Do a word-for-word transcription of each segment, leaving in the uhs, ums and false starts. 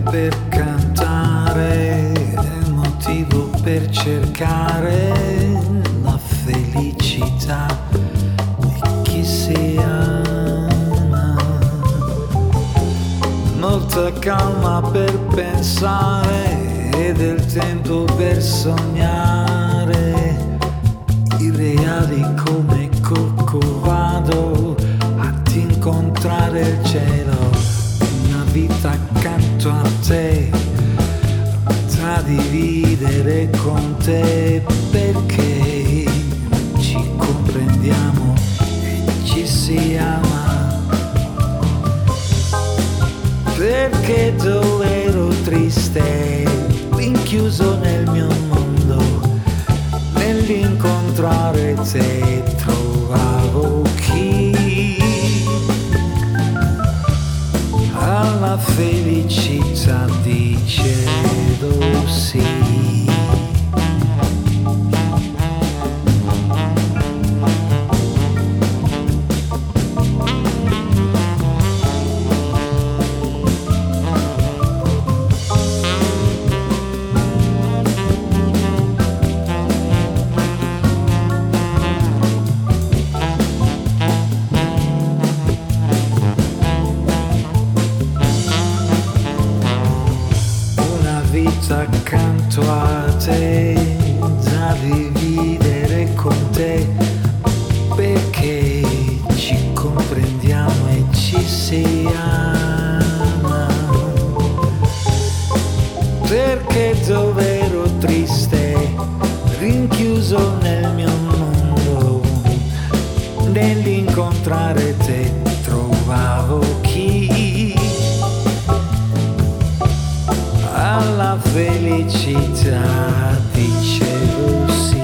per cantare, motivo per cercare la felicità di chi si ama. Molta calma per pensare e del tempo per sognare. Irreali come Corcovado ad incontrare il cielo. Una vita accanto a te da dividere con te, perché ci comprendiamo e ci si ama. Perché dove ero triste, rinchiuso nel mio mondo, nell'incontrare te trovavo chi alla felicità dicevo sì. Accanto a te da dividere con te, perché ci comprendiamo e ci si ama. Perché dove ero triste, rinchiuso nel mio mondo, nell'incontrare te trovavo chi alla felicità dicevo sì.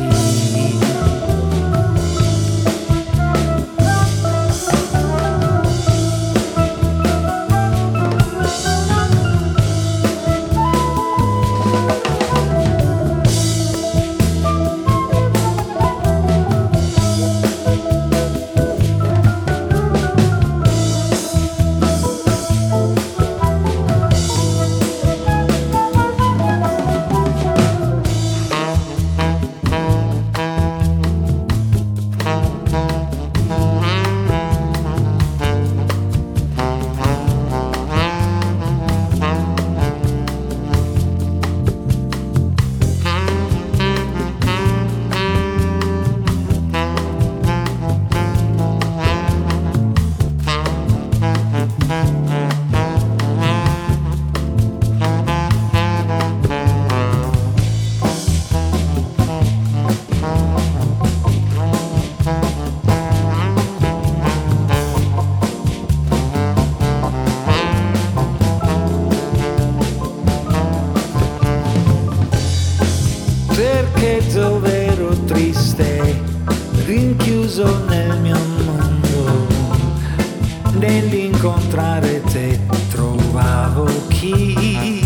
Perché dove ero triste, rinchiuso nel mio mondo, nell'incontrare te trovavo chi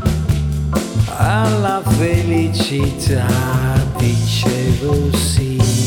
alla felicità dicevo sì.